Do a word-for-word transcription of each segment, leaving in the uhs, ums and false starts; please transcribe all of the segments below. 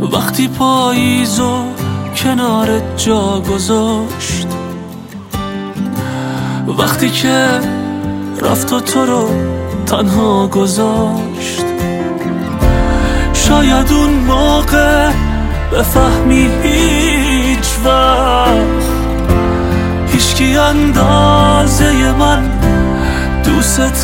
وقتی پاییزو کنارت جا گذاشت، وقتی که رفت و تو رو تنها گذاشت. شاید اون موقع بفهمی هیچ وقت هیچکی اندازه من دوست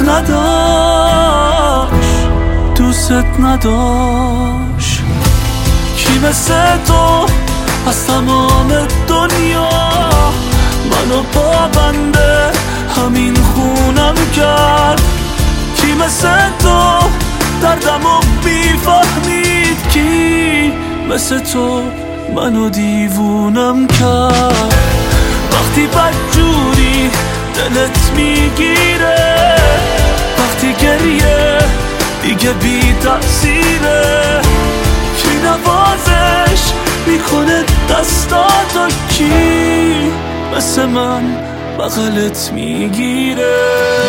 نداشت، دوست نداشت. کی مثل تو از تمام دنیا منو پابنده همین خونم کرد؟ کی مثل تو دردمو میفهمید؟ کی مثل تو منو دیوونم کرد؟ وقتی بدجوری دلت میگیره، وقتی گریه دیگه بی تأثیره، کی نوازش میکنه دستاتو؟ کی مثل من بغلت میگیره؟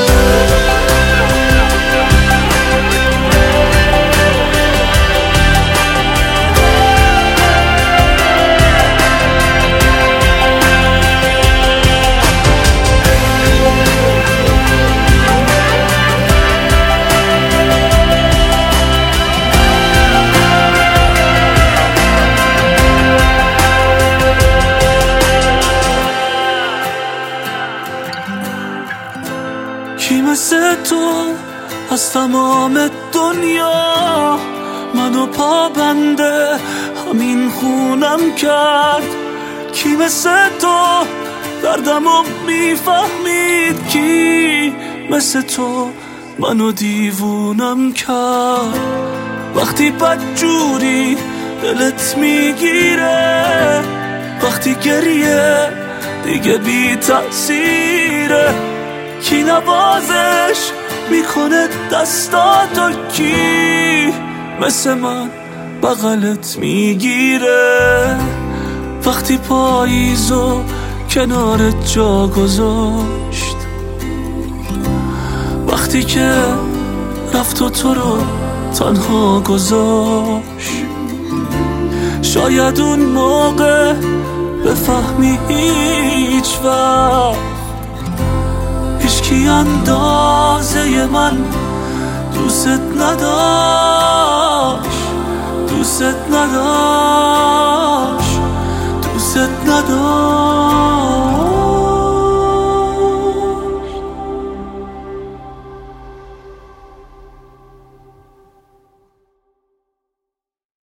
کی مثل تو از تمام دنیا منو پابنده همین خونم کرد؟ کی مثل تو دردمو میفهمید؟ کی مثل تو منو دیوونم کرد؟ وقتی بدجوری دلت میگیره، وقتی گریه دیگه بی تأثیره، کی نوازش میکنه دستاتو؟ کی مثل من بغلت میگیره؟ وقتی پاییزو کنارت جا گذاشت، وقتی که رفت و تو رو تنها گذاشت. شاید اون موقع بفهمی هیچ وقت هیچکی اندازه من دوست نداشت، دوست نداشت، دوست نداشت.